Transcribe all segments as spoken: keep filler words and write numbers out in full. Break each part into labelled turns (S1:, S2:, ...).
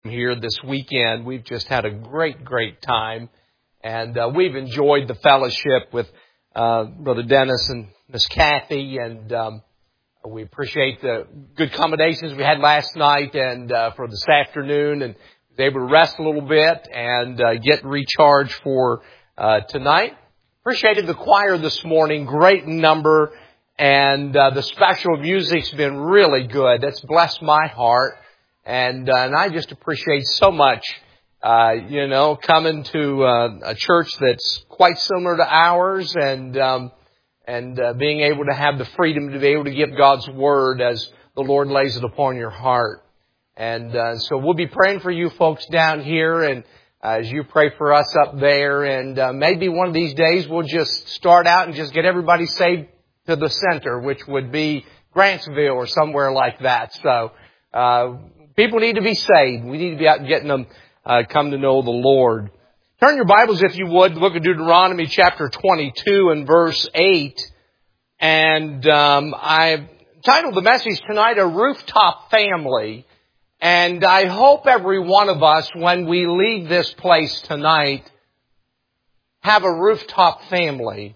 S1: here this weekend. We've just had a great, great time, and uh, we've enjoyed the fellowship with uh, Brother Dennis and Miss Kathy, and um, we appreciate the good accommodations we had last night and uh, for this afternoon, and was able to rest a little bit and uh, get recharged for uh, tonight. Appreciated the choir this morning, great number, and uh, the special music's been really good. That's blessed my heart. And, uh, and I just appreciate so much, uh, you know, coming to uh, a church that's quite similar to ours, and um, and uh, being able to have the freedom to be able to give God's Word as the Lord lays it upon your heart. And uh, so we'll be praying for you folks down here, and uh, as you pray for us up there. And uh, maybe one of these days we'll just start out and just get everybody saved to the center, which would be Grantsville or somewhere like that. So uh people need to be saved. We need to be out getting them uh, come to know the Lord. Turn your Bibles, if you would. Look at Deuteronomy chapter twenty-two and verse eight. And um, I've titled the message tonight, A Rooftop Family. And I hope every one of us, when we leave this place tonight, have a rooftop family.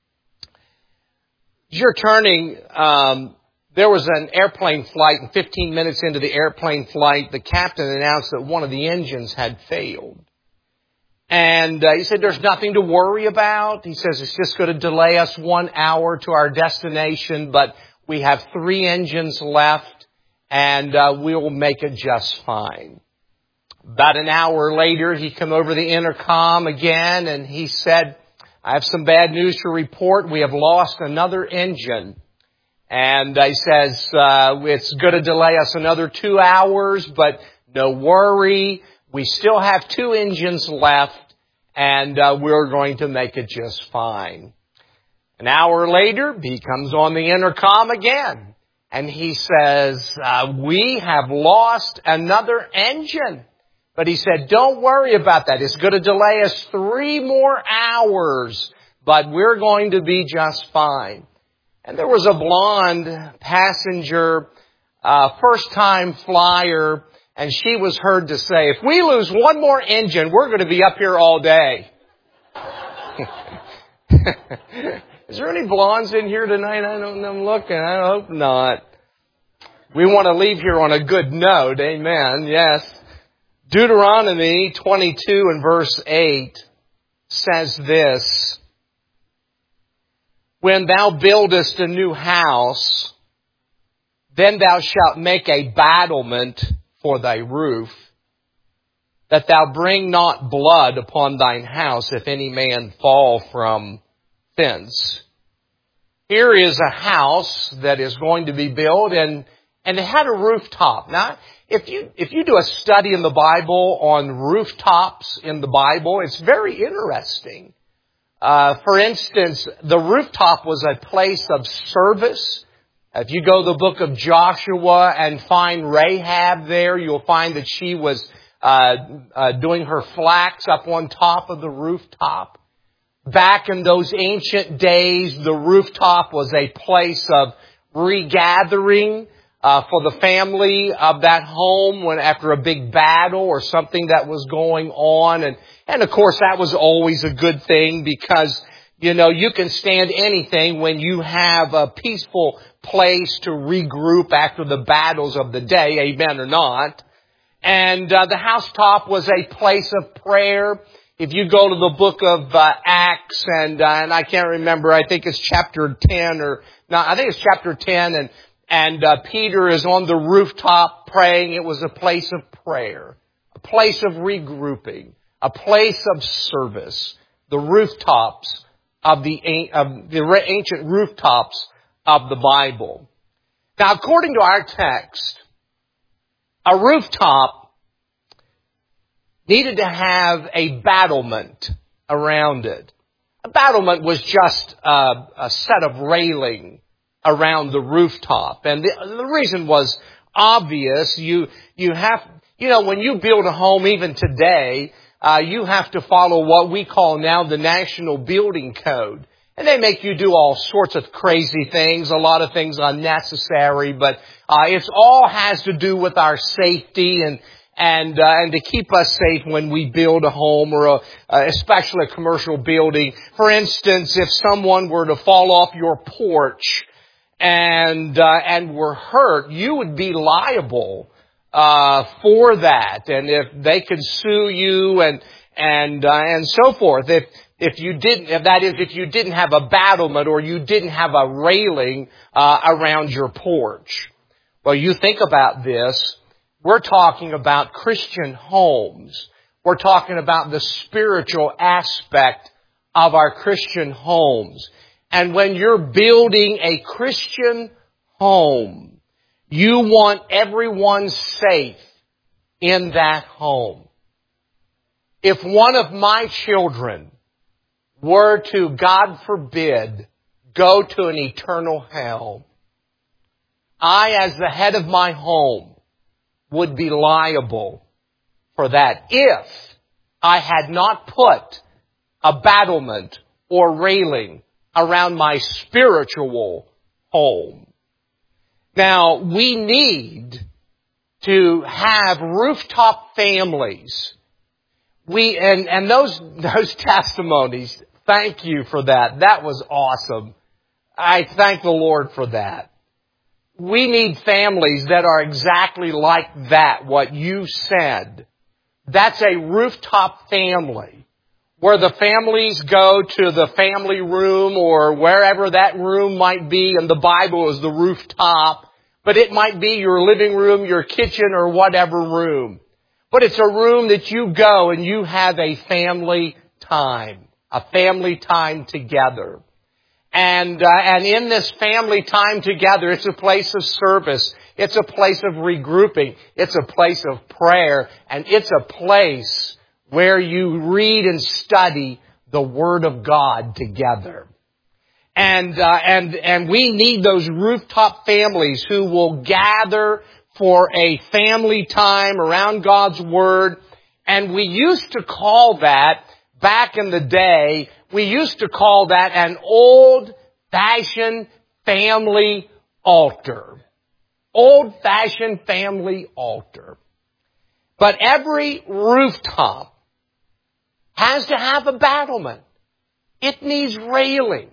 S1: As you're turning... Um, There was an airplane flight, and fifteen minutes into the airplane flight, the captain announced that one of the engines had failed. And uh, he said, there's nothing to worry about. He says, it's just going to delay us one hour to our destination, but we have three engines left, and uh, we'll make it just fine. About an hour later, he came over the intercom again, and he said, I have some bad news to report. We have lost another engine. And he says, uh, it's going to delay us another two hours, but no worry. We still have two engines left, and uh, we're going to make it just fine. An hour later, he comes on the intercom again, and he says, uh, we have lost another engine. But he said, don't worry about that. It's going to delay us three more hours, but we're going to be just fine. And there was a blonde passenger, uh, first-time flyer, and she was heard to say, if we lose one more engine, we're going to be up here all day. Is there any blondes in here tonight? I don't know. I'm looking. I hope not. We want to leave here on a good note. Amen. Yes. Deuteronomy twenty-two and verse eight says this. When thou buildest a new house, then thou shalt make a battlement for thy roof, that thou bring not blood upon thine house if any man fall from thence. Here is a house that is going to be built, and, and it had a rooftop. Now, if you, if you do a study in the Bible on rooftops in the Bible, it's very interesting. Uh, for instance, the rooftop was a place of service. If you go to the book of Joshua and find Rahab there, you'll find that she was uh, uh, doing her flax up on top of the rooftop. Back in those ancient days, the rooftop was a place of regathering uh, for the family of that home when after a big battle or something that was going on. And And of course, that was always a good thing because, you know, you can stand anything when you have a peaceful place to regroup after the battles of the day, amen or not. And uh, the housetop was a place of prayer. If you go to the book of uh, Acts, and uh, and I can't remember, I think it's chapter ten or, no, I think it's chapter ten, and, and uh, Peter is on the rooftop praying. It was a place of prayer, a place of regrouping. A place of service, the rooftops of the, of the ancient rooftops of the Bible. Now, according to our text, a rooftop needed to have a battlement around it. A battlement was just a, a set of railing around the rooftop. And the, the reason was obvious. You, you have, you know, when you build a home even today, Uh, you have to follow what we call now the National Building Code. And they make you do all sorts of crazy things, a lot of things unnecessary, but uh, it all has to do with our safety and and uh, and to keep us safe when we build a home or a, uh, especially a commercial building. For instance, if someone were to fall off your porch and uh, and were hurt, you would be liable uh for that, and if they could sue you and and uh, and so forth. If if you didn't, if that is, if you didn't have a battlement or you didn't have a railing uh around your porch. Well, you think about this. We're talking about Christian homes. We're talking about the spiritual aspect of our Christian homes. And when you're building a Christian home, you want everyone safe in that home. If one of my children were to, God forbid, go to an eternal hell, I, as the head of my home, would be liable for that if I had not put a battlement or railing around my spiritual home. Now, we need to have rooftop families. We, and, and those, those testimonies, thank you for that. That was awesome. I thank the Lord for that. We need families that are exactly like that, what you said. That's a rooftop family, where the families go to the family room or wherever that room might be, and the Bible is the rooftop, but it might be your living room, your kitchen, or whatever room. But it's a room that you go and you have a family time, a family time together. And, uh, and in this family time together, it's a place of service. It's a place of regrouping. It's a place of prayer. And it's a place where you read and study the Word of God together. And, uh, and, and we need those rooftop families who will gather for a family time around God's Word. And we used to call that, back in the day, we used to call that an old-fashioned family altar. Old-fashioned family altar. But every rooftop has to have a battlement. It needs railing.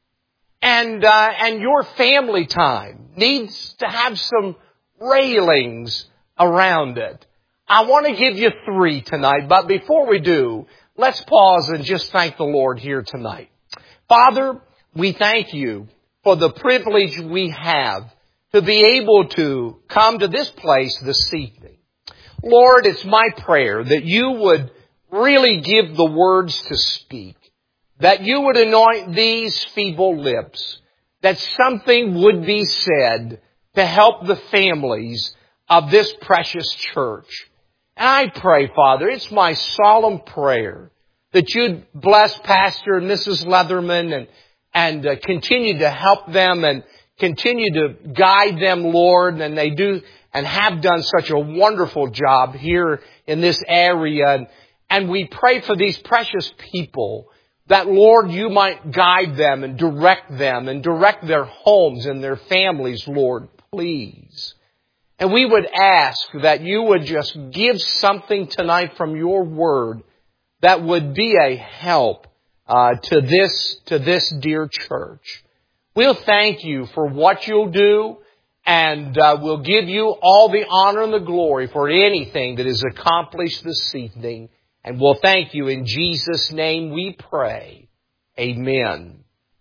S1: And, uh, and your family time needs to have some railings around it. I want to give you three tonight, but before we do, let's pause and just thank the Lord here tonight. Father, we thank you for the privilege we have to be able to come to this place this evening. Lord, it's my prayer that you would really give the words to speak, that you would anoint these feeble lips, that something would be said to help the families of this precious church. And I pray, Father, it's my solemn prayer that you'd bless Pastor and Missus Leatherman and, and uh, continue to help them and continue to guide them, Lord. And they do and have done such a wonderful job here in this area. And, and we pray for these precious people that, Lord, you might guide them and direct them and direct their homes and their families, Lord, please. And we would ask that you would just give something tonight from your word that would be a help uh, to this to this dear church. We'll thank you for what you'll do, and uh, we'll give you all the honor and the glory for anything that is accomplished this evening. And we'll thank you in Jesus' name we pray. Amen.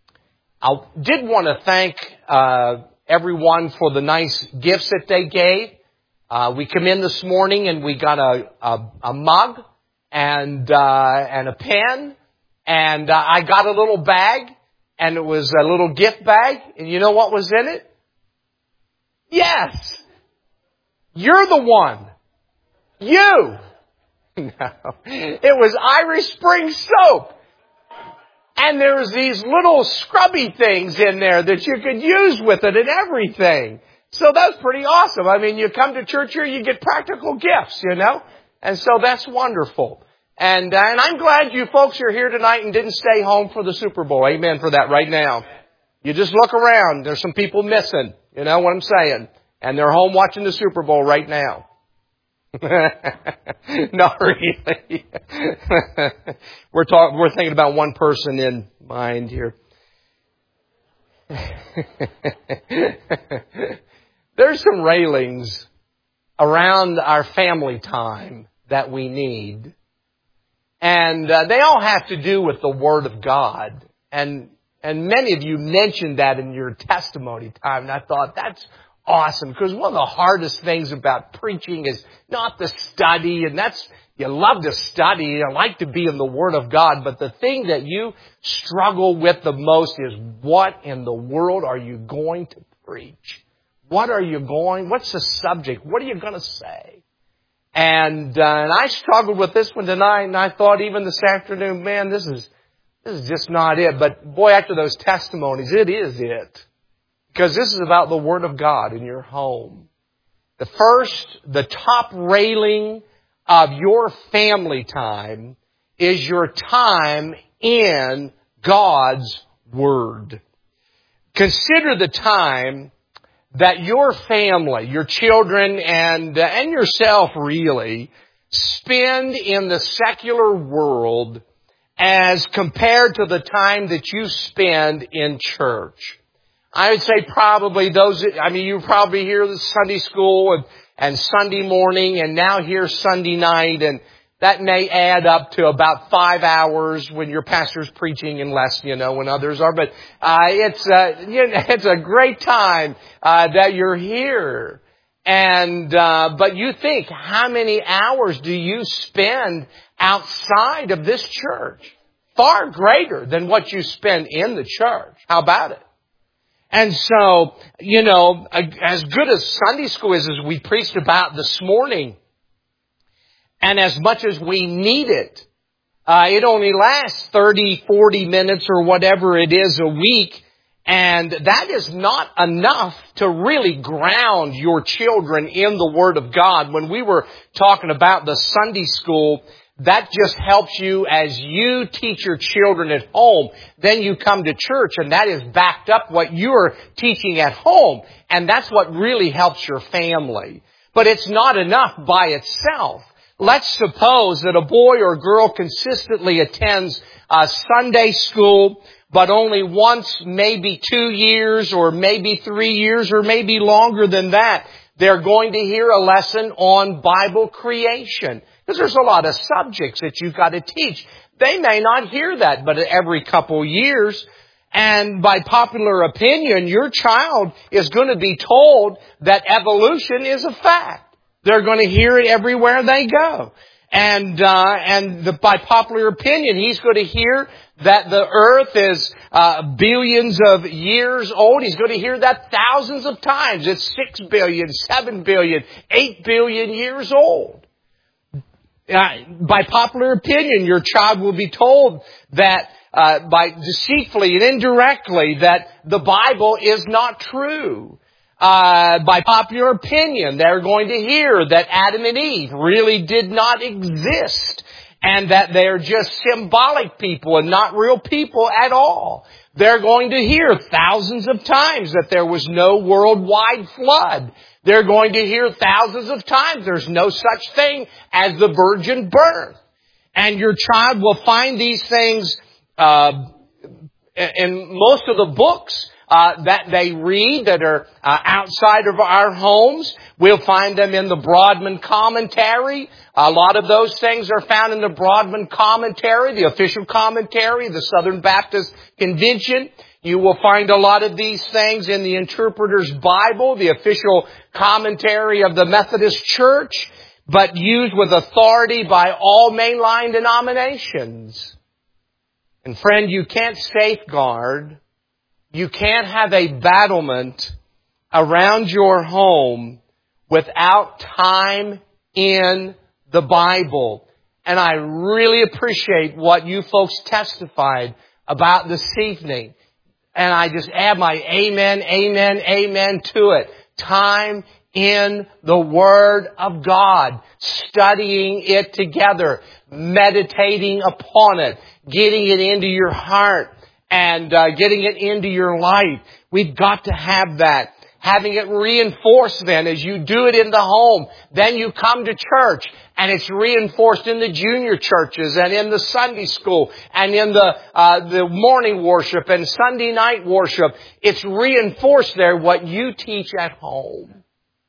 S1: I did want to thank uh everyone for the nice gifts that they gave. Uh, we come in this morning and we got a, a, a mug and, uh, and a pen, and uh, I got a little bag, and it was a little gift bag, and you know what was in it? Yes! You're the one! You! No. It was Irish Spring soap! And there's these little scrubby things in there that you could use with it and everything. So that's pretty awesome. I mean, you come to church here, you get practical gifts, you know. And so that's wonderful. And, uh, and I'm glad you folks are here tonight and didn't stay home for the Super Bowl. Amen for that right now. You just look around. There's some people missing. You know what I'm saying? And they're home watching the Super Bowl right now. Not really. we're talking. We're thinking about one person in mind here. There's some railings around our family time that we need, and uh, they all have to do with the Word of God. And and many of you mentioned that in your testimony time, and I thought that's awesome, because one of the hardest things about preaching is not the study, and that's, you love to study, you like to be in the Word of God, but the thing that you struggle with the most is what in the world are you going to preach? What are you going, what's the subject? What are you going to say? And, uh, and I struggled with this one tonight, and I thought even this afternoon, man, this is, this is just not it. But boy, after those testimonies, it is it. Because this is about the Word of God in your home. The first, the top railing of your family time is your time in God's Word. Consider the time that your family, your children, and, uh, and yourself really spend in the secular world as compared to the time that you spend in church. I would say probably those, I mean, you probably hear the Sunday school and, and Sunday morning and now hear Sunday night, and that may add up to about five hours when your pastor's preaching, and less, you know, when others are. But, uh, it's, uh, you know, it's a great time, uh, that you're here. And, uh, but you think, how many hours do you spend outside of this church? Far greater than what you spend in the church. How about it? And so, you know, as good as Sunday school is, as we preached about this morning, and as much as we need it, uh, it only lasts thirty, forty minutes or whatever it is a week. And that is not enough to really ground your children in the Word of God. When we were talking about the Sunday school, that just helps you as you teach your children at home. Then you come to church, and that is backed up what you're teaching at home. And that's what really helps your family. But it's not enough by itself. Let's suppose that a boy or girl consistently attends uh, Sunday school, but only once, maybe two years, or maybe three years, or maybe longer than that, they're going to hear a lesson on Bible creation. Because there's a lot of subjects that you've got to teach. They may not hear that, but every couple years, and by popular opinion, your child is going to be told that evolution is a fact. They're going to hear it everywhere they go. And, uh, and the, by popular opinion, he's going to hear that the earth is, uh, billions of years old. He's going to hear that thousands of times. It's six billion, seven billion, eight billion years old. Uh, by popular opinion, your child will be told that, uh, by deceitfully and indirectly, that the Bible is not true. Uh, by popular opinion, they're going to hear that Adam and Eve really did not exist, and that they're just symbolic people and not real people at all. They're going to hear thousands of times that there was no worldwide flood. They're going to hear thousands of times there's no such thing as the virgin birth. And your child will find these things uh, in most of the books Uh, that they read that are uh, outside of our homes. We'll find them in the Broadman Commentary. A lot of those things are found in the Broadman Commentary, the official commentary, the Southern Baptist Convention. You will find a lot of these things in the Interpreter's Bible, the official commentary of the Methodist Church, but used with authority by all mainline denominations. And friend, you can't safeguard, you can't have a battlement around your home without time in the Bible. And I really appreciate what you folks testified about this evening. And I just add my amen, amen, amen to it. Time in the Word of God. Studying it together. Meditating upon it. Getting it into your heart. And uh, getting it into your life. We've got to have that. having it reinforced then as you do it in the home. Then you come to church and it's reinforced in the junior churches and in the Sunday school and in the uh, the morning worship and Sunday night worship. It's reinforced there what you teach at home.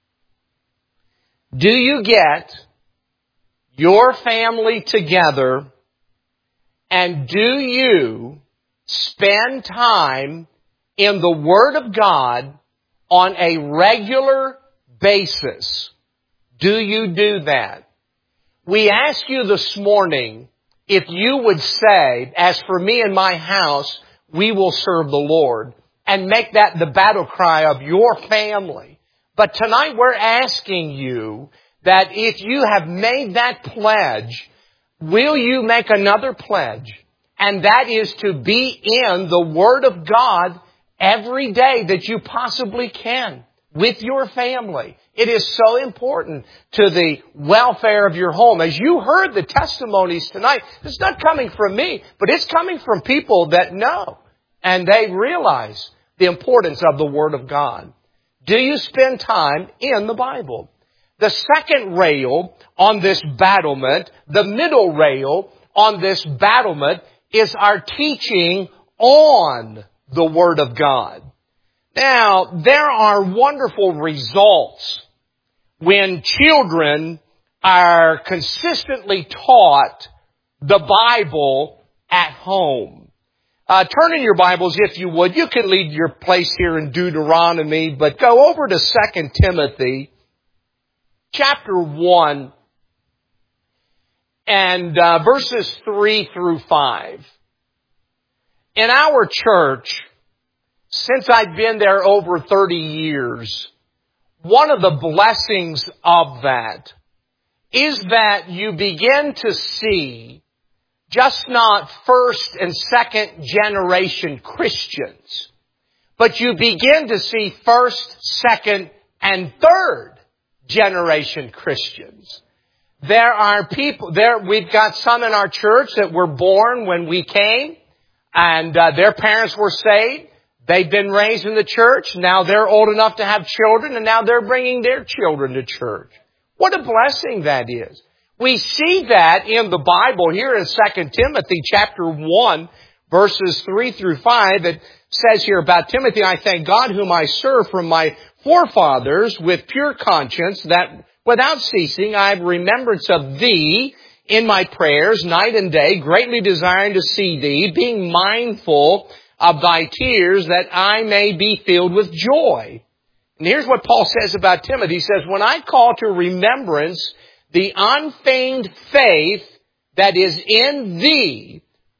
S1: Do you get your family together and do you spend time in the Word of God on a regular basis? Do you do that? We ask you this morning if you would say, as for me and my house, we will serve the Lord, and make that the battle cry of your family. But tonight we're asking you that if you have made that pledge, will you make another pledge? And that is to be in the Word of God every day that you possibly can with your family. It is so important to the welfare of your home. As you heard the testimonies tonight, it's not coming from me, but it's coming from people that know and they realize the importance of the Word of God. Do you spend time in the Bible? The second rail on this battlement, the middle rail on this battlement, is our teaching on the Word of God. Now, there are wonderful results when children are consistently taught the Bible at home. Uh, turn in your Bibles, if you would. You can leave your place here in Deuteronomy, but go over to Second Timothy, chapter one, and uh, verses three through five. In our church, since I've been there over thirty years, one of the blessings of that is that you begin to see just not first and second generation Christians, but you begin to see first, second, and third generation Christians. There are people, there, we've got some in our church that were born when we came, and uh, their parents were saved. They've been raised in the church. Now they're old enough to have children, and now they're bringing their children to church. What a blessing that is. We see that in the Bible here in Second Timothy chapter one, verses three through five. It says here about Timothy, I thank God whom I serve from my forefathers with pure conscience, that without ceasing I have remembrance of thee in my prayers night and day, greatly desiring to see thee, being mindful of thy tears, that I may be filled with joy. And here's what Paul says about Timothy. He says, when I call to remembrance the unfeigned faith that is in thee,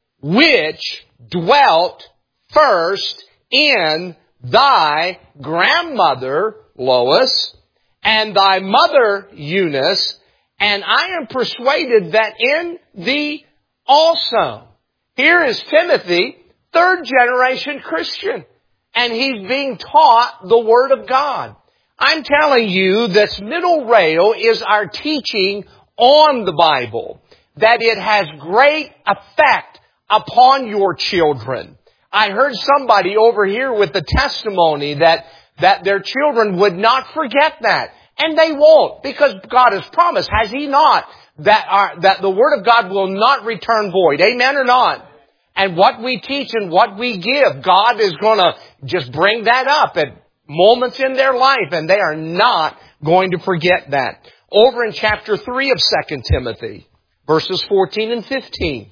S1: which dwelt first in thy grandmother Lois and thy mother Eunice, and I am persuaded that in thee also. Here is Timothy, third generation Christian, and he's being taught the Word of God. I'm telling you, this middle rail is our teaching on the Bible, that it has great effect upon your children. I heard somebody over here with the testimony that, that their children would not forget that. And they won't, because God has promised, has He not, that our, that the Word of God will not return void. Amen or not? And what we teach and what we give, God is going to just bring that up at moments in their life, and they are not going to forget that. Over in chapter three of Second Timothy, verses fourteen and fifteen,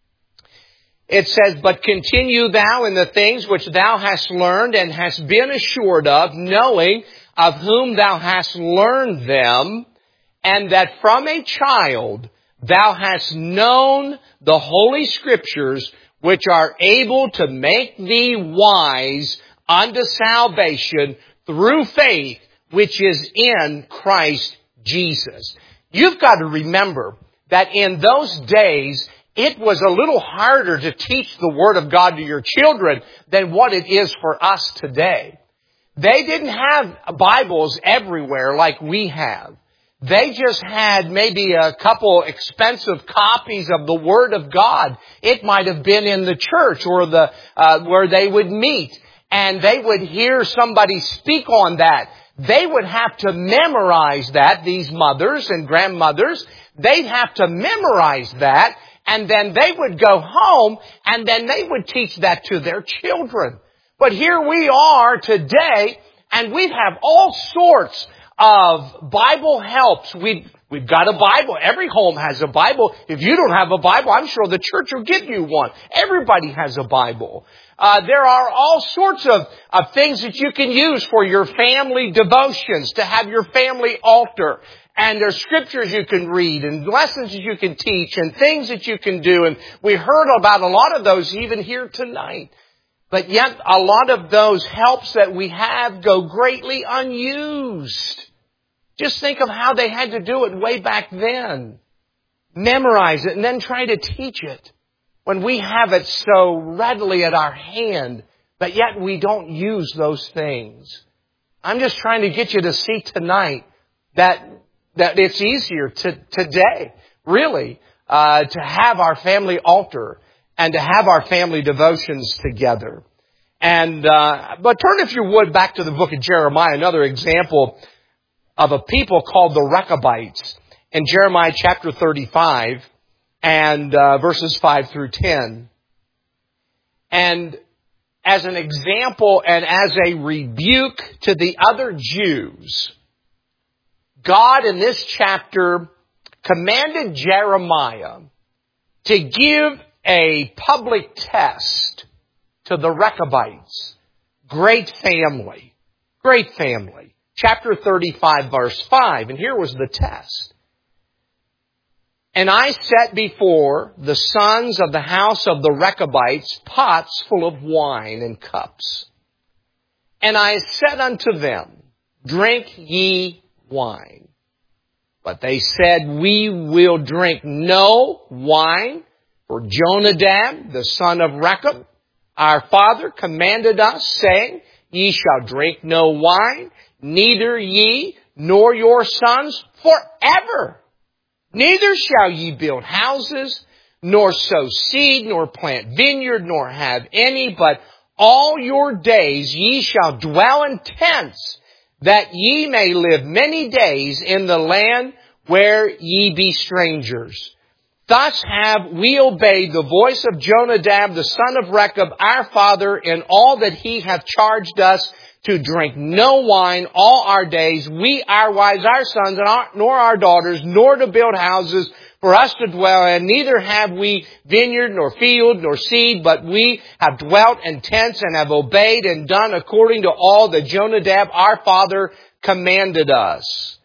S1: it says, but continue thou in the things which thou hast learned and hast been assured of, knowing of whom thou hast learned them, and that from a child thou hast known the Holy Scriptures, which are able to make thee wise unto salvation through faith, which is in Christ Jesus. You've got to remember that in those days, it was a little harder to teach the Word of God to your children than what it is for us today. They didn't have Bibles everywhere like we have. They just had maybe a couple expensive copies of the Word of God. It might have been in the church or the uh, where they would meet. and they would hear somebody speak on that, they would have to memorize that, these mothers and grandmothers. They'd have to memorize that, and then they would go home, and then they would teach that to their children. But here we are today, and we have all sorts of Bible helps. We've, we've got a Bible. Every home has a Bible. If you don't have a Bible, I'm sure the church will give you one. Everybody has a Bible. Uh, there are all sorts of, of things that you can use for your family devotions, to have your family altar. And there's scriptures you can read and lessons that you can teach and things that you can do. And we heard about a lot of those even here tonight. But yet a lot of those helps that we have go greatly unused. Just think of how they had to do it way back then. Memorize it and then try to teach it. When we have it so readily at our hand, but yet we don't use those things. I'm just trying to get you to see tonight that that it's easier to, today, really, uh, to have our family altar and to have our family devotions together. And uh, but turn, if you would, back to the book of Jeremiah, another example of a people called the Rechabites. In Jeremiah chapter thirty-five and uh, verses five through ten. And as an example and as a rebuke to the other Jews, God in this chapter commanded Jeremiah to give a public test to the Rechabites. Great family. Great family. Chapter thirty-five, verse five. And here was the test. And I set before the sons of the house of the Rechabites pots full of wine and cups. And I said unto them, drink ye wine. But they said, we will drink no wine, for Jonadab, the son of Rechab, our father, commanded us, saying, ye shall drink no wine, neither ye nor your sons forever. Neither shall ye build houses, nor sow seed, nor plant vineyard, nor have any, but all your days ye shall dwell in tents, that ye may live many days in the land where ye be strangers. Thus have we obeyed the voice of Jonadab, the son of Rechab, our father, in all that he hath charged us, to drink no wine all our days, we, our wives, our sons, and our, nor our daughters, nor to build houses for us to dwell in. Neither have we vineyard, nor field, nor seed, but we have dwelt in tents and have obeyed and done according to all that Jonadab, our father, commanded us.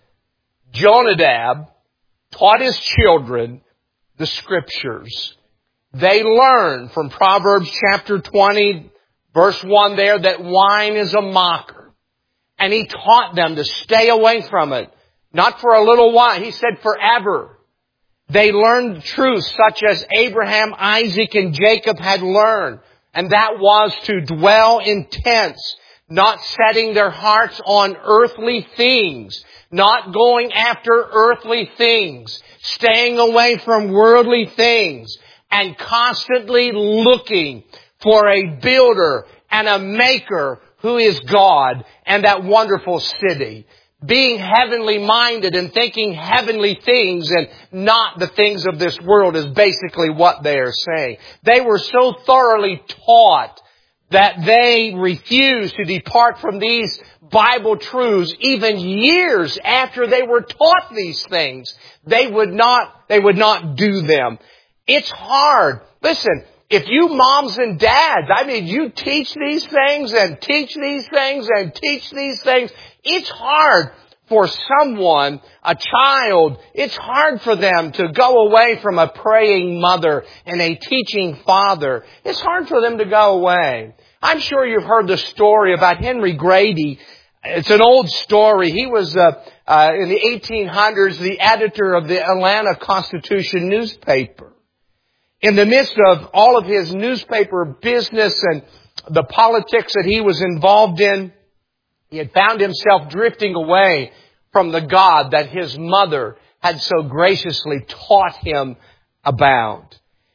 S1: Jonadab taught his children the Scriptures. They learned from Proverbs chapter twenty, verse one there, that wine is a mocker. And he taught them to stay away from it. Not for a little while. He said forever. They learned truths such as Abraham, Isaac, and Jacob had learned. And that was to dwell in tents, not setting their hearts on earthly things, not going after earthly things, staying away from worldly things, and constantly looking for a builder and a maker who is God and that wonderful city. Being heavenly minded and thinking heavenly things and not the things of this world is basically what they are saying. They were so thoroughly taught that they refused to depart from these Bible truths even years after they were taught these things. They would not, they would not do them. It's hard. Listen, if you moms and dads, I mean, you teach these things and teach these things and teach these things, it's hard for someone, a child, it's hard for them to go away from a praying mother and a teaching father. It's hard for them to go away. I'm sure you've heard the story about Henry Grady. It's an old story. He was, uh, uh, in the eighteen hundreds, the editor of the Atlanta Constitution newspaper. In the midst of all of his newspaper business and the politics that he was involved in, he had found himself drifting away from the God that his mother had so graciously taught him about.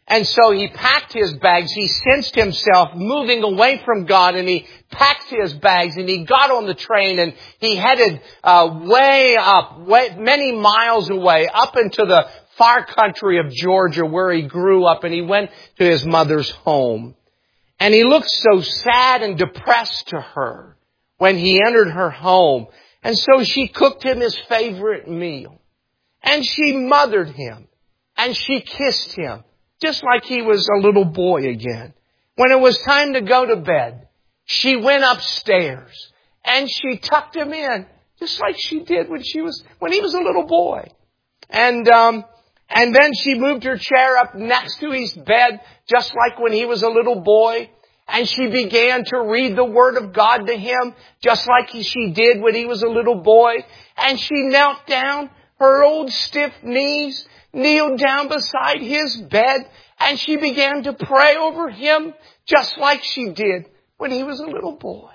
S1: And so he packed his bags. He sensed himself moving away from God, and he packed his bags, and he got on the train, and he headed uh, way up, way, many miles away, up into the far country of Georgia where he grew up, and he went to his mother's home. And he looked so sad and depressed to her when he entered her home. And so she cooked him his favorite meal. And she mothered him. And she kissed him, just like he was a little boy again. When it was time to go to bed, she went upstairs and she tucked him in, just like she did when she was, when he was a little boy. And, um, and then she moved her chair up next to his bed, just like when he was a little boy. And she began to read the Word of God to him, just like she did when he was a little boy. And she knelt down, her old stiff knees, kneeled down beside his bed, and she began to pray over him, just like she did when he was a little boy.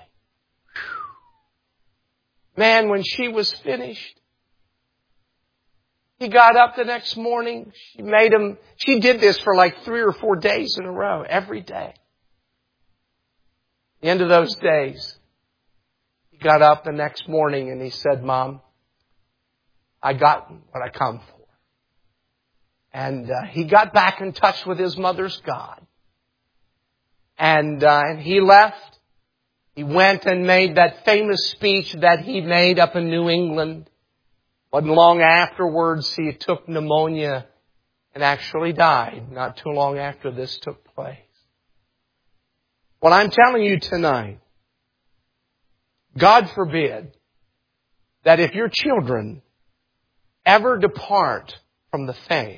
S1: Man, when she was finished, he got up the next morning. She made him, she did this for like three or four days in a row, every day. At the end of those days, he got up the next morning and he said, Mom, I got what I come for. And uh, he got back in touch with his mother's God. And, uh, and he left. He went and made that famous speech that he made up in New England. Wasn't long afterwards, he took pneumonia and actually died not too long after this took place. What I'm telling you tonight, God forbid that if your children ever depart from the faith,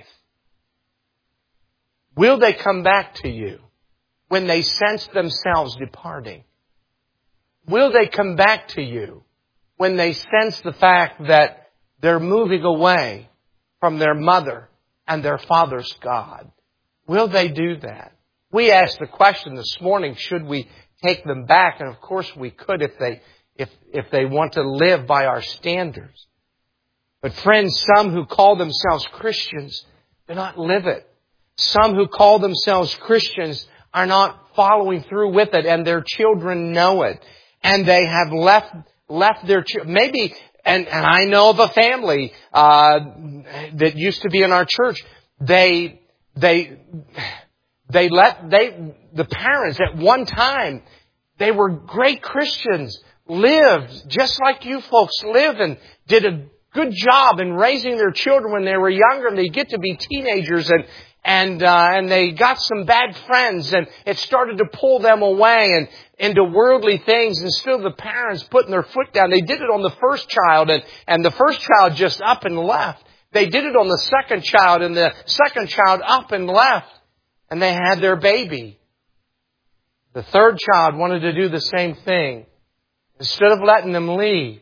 S1: will they come back to you when they sense themselves departing? Will they come back to you when they sense the fact that they're moving away from their mother and their father's God? Will they do that? We asked the question this morning, should we take them back? And of course we could if they, if, if they want to live by our standards. But friends, some who call themselves Christians do not live it. Some who call themselves Christians are not following through with it, and their children know it. And they have left, left their children. Maybe, and, and I know of a family, uh, that used to be in our church. They, they, they let, they, the parents at one time, they were great Christians, lived just like you folks live, and did a good job in raising their children when they were younger, and they get to be teenagers, and And, uh, and they got some bad friends, and it started to pull them away and into worldly things instead of the parents putting their foot down. They did it on the first child, and, and the first child just up and left. They did it on the second child, and the second child up and left. And they had their baby. The third child wanted to do the same thing. Instead of letting them leave,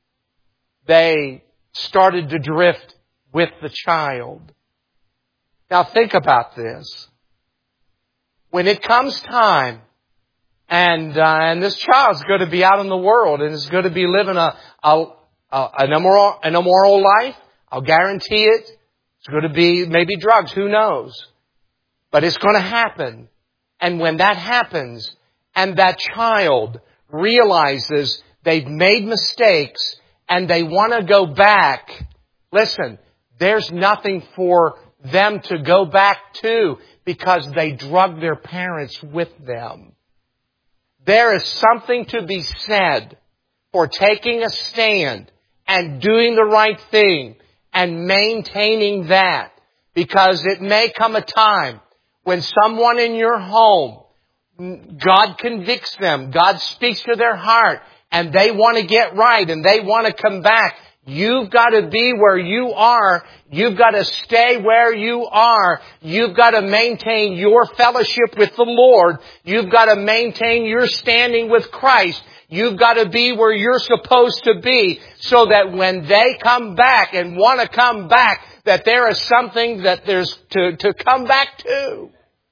S1: they started to drift with the child. Now think about this. When it comes time, and uh, and this child's going to be out in the world and is going to be living a, a, a an immoral an immoral life, I'll guarantee it. It's going to be maybe drugs, who knows? But it's going to happen. And when that happens, and that child realizes they've made mistakes and they want to go back, listen, there's nothing for them to go back to because they drug their parents with them. There is something to be said for taking a stand and doing the right thing and maintaining that, because it may come a time when someone in your home, God convicts them, God speaks to their heart, and they want to get right and they want to come back. You've got to be where you are. You've got to stay where you are. You've got to maintain your fellowship with the Lord. You've got to maintain your standing with Christ. You've got to be where you're supposed to be, so that when they come back and want to come back, that there is something that there's to, to come back to.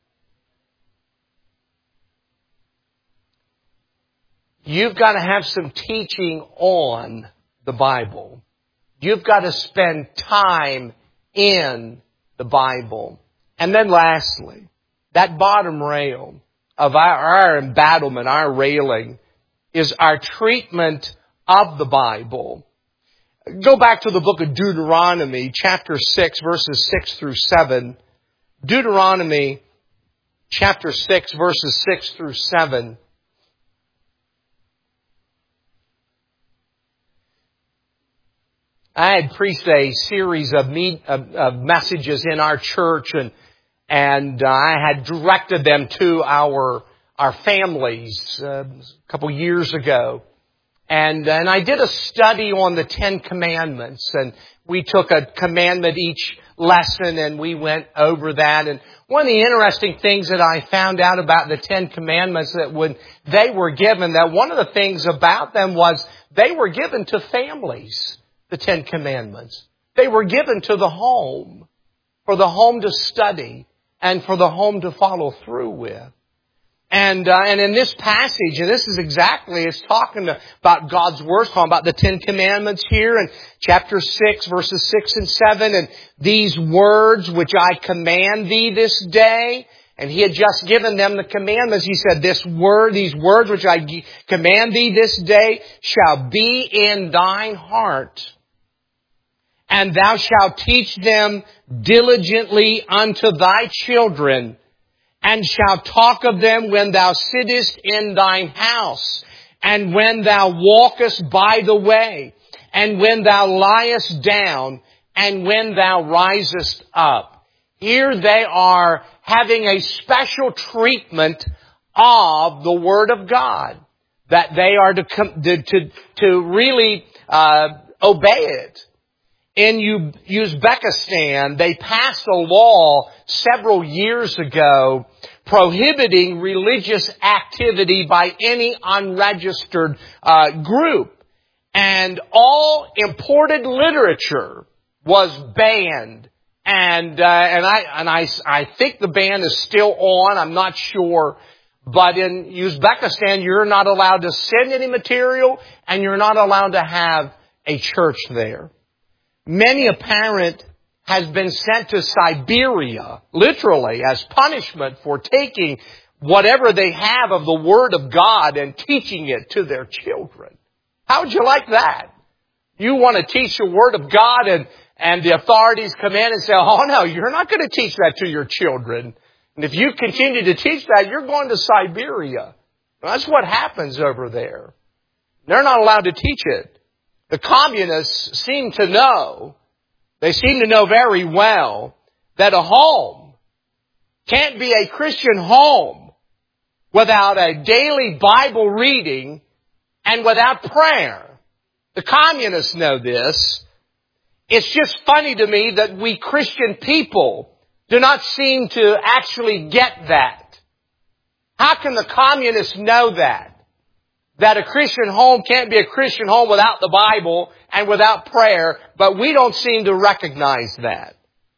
S1: You've got to have some teaching on the Bible. You've got to spend time in the Bible. And then lastly, that bottom rail of our, our embattlement, our railing, is our treatment of the Bible. Go back to the book of Deuteronomy, chapter six, verses six through seven. Deuteronomy, chapter six, verses six through seven. I had preached a series of, meet, of, of messages in our church, and and uh, I had directed them to our our families uh, a couple years ago. And, and I did a study on the Ten Commandments, and we took a commandment each lesson and we went over that. And one of the interesting things that I found out about the Ten Commandments, that when they were given, that one of the things about them was they were given to families, the Ten Commandments. They were given to the home, for the home to study and for the home to follow through with. And, uh, and in this passage, and this is exactly, it's talking about God's Word, talking about the Ten Commandments here in chapter six, verses six and seven. And these words which I command thee this day. And He had just given them the commandments. He said, this word, these words which I command thee this day shall be in thine heart. And thou shalt teach them diligently unto thy children, and shalt talk of them when thou sittest in thine house, and when thou walkest by the way, and when thou liest down, and when thou risest up. Here they are having a special treatment of the Word of God, that they are to to to, to really uh, obey it. In Uzbekistan, they passed a law several years ago prohibiting religious activity by any unregistered uh, group. And all imported literature was banned. And uh, and I and I I think the ban is still on. I'm not sure. But in Uzbekistan, you're not allowed to send any material, and you're not allowed to have a church there. Many a parent has been sent to Siberia, literally, as punishment for taking whatever they have of the Word of God and teaching it to their children. How would you like that? You want to teach the Word of God, and, and the authorities come in and say, oh no, you're not going to teach that to your children. And if you continue to teach that, you're going to Siberia. Well, that's what happens over there. They're not allowed to teach it. The communists seem to know, they seem to know very well, that a home can't be a Christian home without a daily Bible reading and without prayer. The communists know this. It's just funny to me that we Christian people do not seem to actually get that. How can the communists know that? That a Christian home can't be a Christian home without the Bible and without prayer, but we don't seem to recognize that.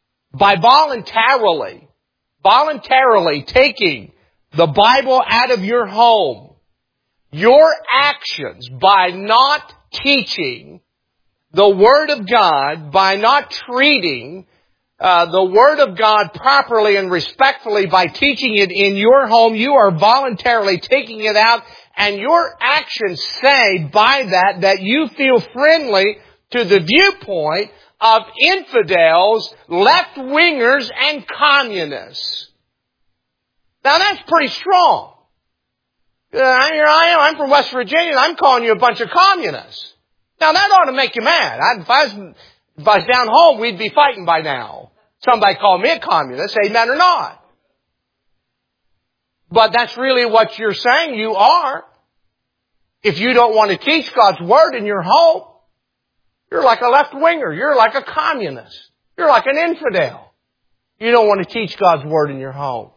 S1: By voluntarily, voluntarily taking the Bible out of your home, your actions by not teaching the Word of God, by not treating uh, the Word of God properly and respectfully, by teaching it in your home, you are voluntarily taking it out. And your actions say by that that you feel friendly to the viewpoint of infidels, left-wingers, and communists. Now that's pretty strong. Uh, here I am, I'm from West Virginia, and I'm calling you a bunch of communists. Now that ought to make you mad. I, if, I was, if I was down home, we'd be fighting by now. Somebody called me a communist, amen or not. But that's really what you're saying you are. If you don't want to teach God's Word in your home, you're like a left-winger. You're like a communist. You're like an infidel. You don't want to teach God's Word in your home.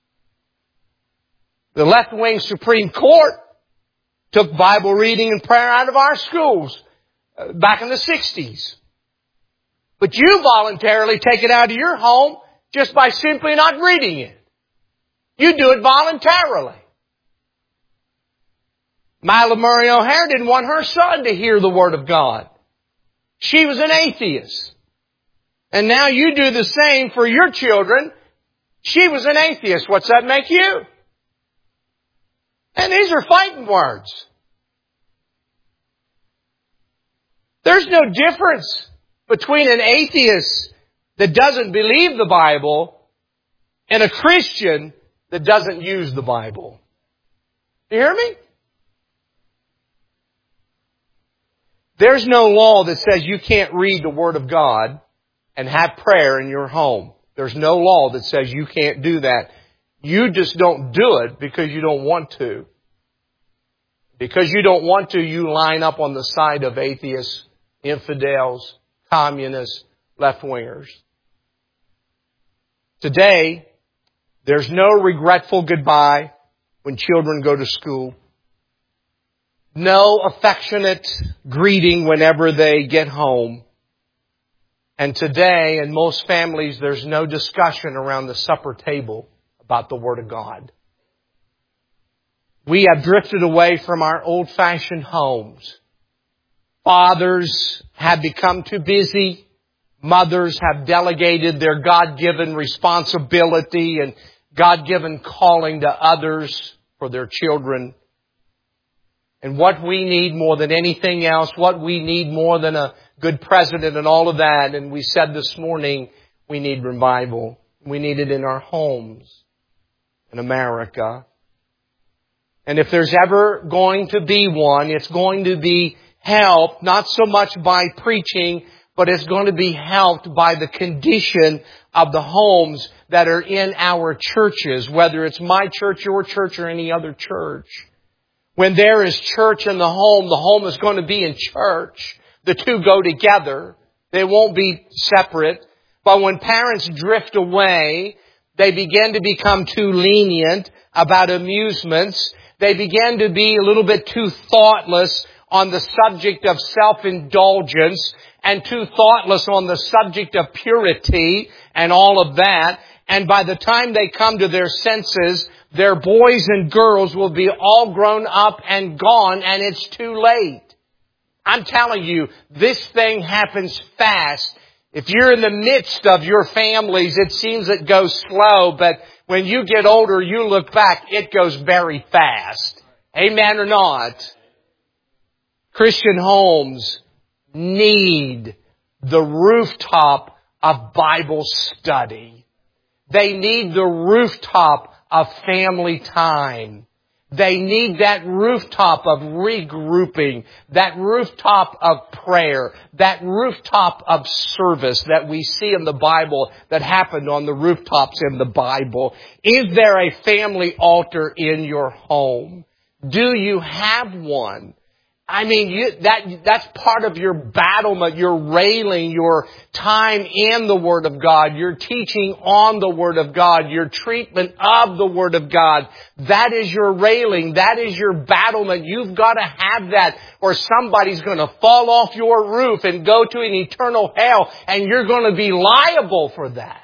S1: The left-wing Supreme Court took Bible reading and prayer out of our schools back in the sixties. But you voluntarily take it out of your home just by simply not reading it. You do it voluntarily. Mila Murray O'Hare didn't want her son to hear the Word of God. She was an atheist. And now you do the same for your children. She was an atheist. What's that make you? And these are fighting words. There's no difference between an atheist that doesn't believe the Bible and a Christian that doesn't use the Bible. You hear me? There's no law that says you can't read the Word of God and have prayer in your home. There's no law that says you can't do that. You just don't do it because you don't want to. Because you don't want to, you line up on the side of atheists, infidels, communists, left-wingers. Today, there's no regretful goodbye when children go to school. No affectionate greeting whenever they get home. And today, in most families, there's no discussion around the supper table about the Word of God. We have drifted away from our old-fashioned homes. Fathers have become too busy. Mothers have delegated their God-given responsibility and God-given calling to others for their children. And what we need more than anything else, what we need more than a good president and all of that, and we said this morning, we need revival. We need it in our homes in America. And if there's ever going to be one, it's going to be helped, not so much by preaching, but it's going to be helped by the condition of the homes that are in our churches, whether it's my church, your church, or any other church. When there is church in the home, the home is going to be in church. The two go together. They won't be separate. But when parents drift away, they begin to become too lenient about amusements. They begin to be a little bit too thoughtless on the subject of self-indulgence and too thoughtless on the subject of purity and all of that. And by the time they come to their senses, their boys and girls will be all grown up and gone, and it's too late. I'm telling you, this thing happens fast. If you're in the midst of your families, it seems it goes slow, but when you get older, you look back, it goes very fast. Amen or not? Christian homes need the rooftop of Bible study. They need the rooftop of family time. They need that rooftop of regrouping, that rooftop of prayer, that rooftop of service that we see in the Bible that happened on the rooftops in the Bible. Is there a family altar in your home? Do you have one? I mean, you, that that's part of your battlement, your railing, your time in the Word of God, your teaching on the Word of God, your treatment of the Word of God. That is your railing. That is your battlement. You've got to have that, or somebody's going to fall off your roof and go to an eternal hell, and you're going to be liable for that.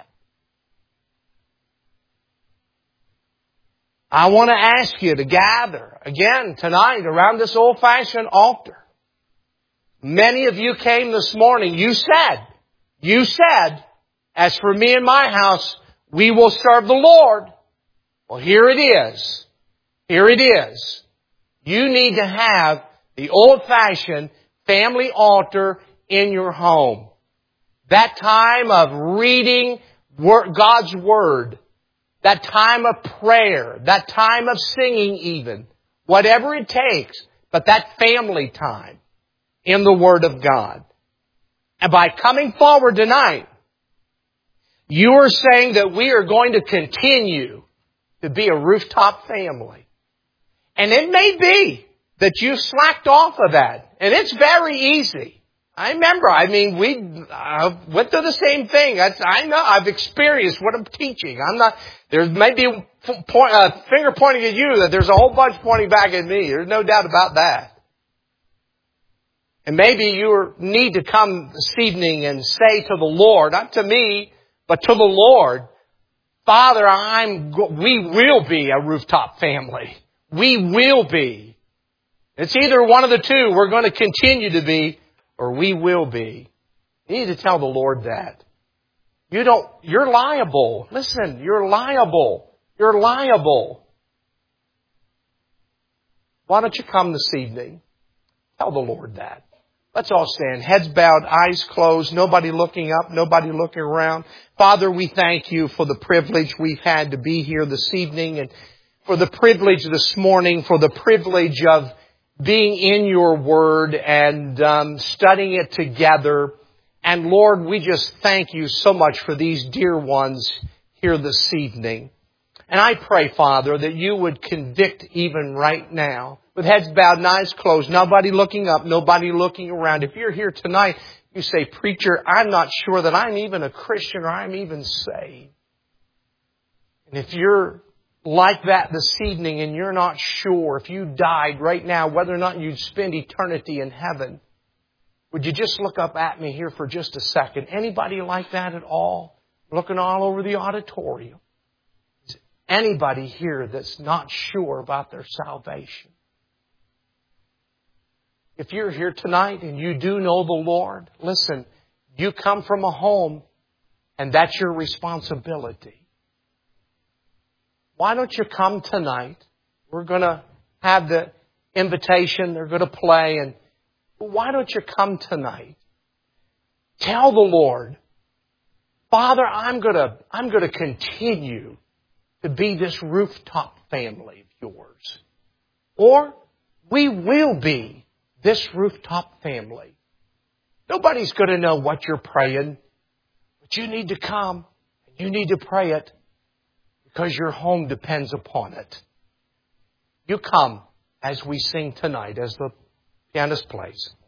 S1: I want to ask you to gather again tonight around this old-fashioned altar. Many of you came this morning. You said, you said, as for me and my house, we will serve the Lord. Well, here it is. Here it is. You need to have the old-fashioned family altar in your home. That time of reading God's Word. That time of prayer, that time of singing even, whatever it takes, but that family time in the Word of God. And by coming forward tonight, you are saying that we are going to continue to be a rooftop family. And it may be that you've slacked off of that. And it's very easy. I remember, I mean, we uh, went through the same thing. I, I know, I've experienced what I'm teaching. I'm not, there may be a point, uh, finger pointing at you, that there's a whole bunch pointing back at me. There's no doubt about that. And maybe you need to come this evening and say to the Lord, not to me, but to the Lord, Father, I'm, we will be a rooftop family. We will be. It's either one of the two. We're going to continue to be, or we will be. You need to tell the Lord that. You don't, you're liable. Listen, you're liable. You're liable. Why don't you come this evening? Tell the Lord that. Let's all stand. Heads bowed, eyes closed, nobody looking up, nobody looking around. Father, we thank you for the privilege we've had to be here this evening, and for the privilege this morning, for the privilege of being in your Word and um, studying it together. And Lord, we just thank you so much for these dear ones here this evening. And I pray, Father, that you would convict even right now, with heads bowed and eyes closed, nobody looking up, nobody looking around. If you're here tonight, you say, Preacher, I'm not sure that I'm even a Christian or I'm even saved. And if you're like that this evening and you're not sure, if you died right now, whether or not you'd spend eternity in heaven, would you just look up at me here for just a second? Anybody like that at all? Looking all over the auditorium. Is anybody here that's not sure about their salvation? If you're here tonight and you do know the Lord, listen, you come from a home and that's your responsibility. Why don't you come tonight? We're going to have the invitation. They're going to play. And why don't you come tonight? Tell the Lord, Father, I'm going to, I'm going to continue to be this rooftop family of yours. Or we will be this rooftop family. Nobody's going to know what you're praying, but you need to come. You need to pray it because your home depends upon it. You come as we sing tonight, as the pianist plays.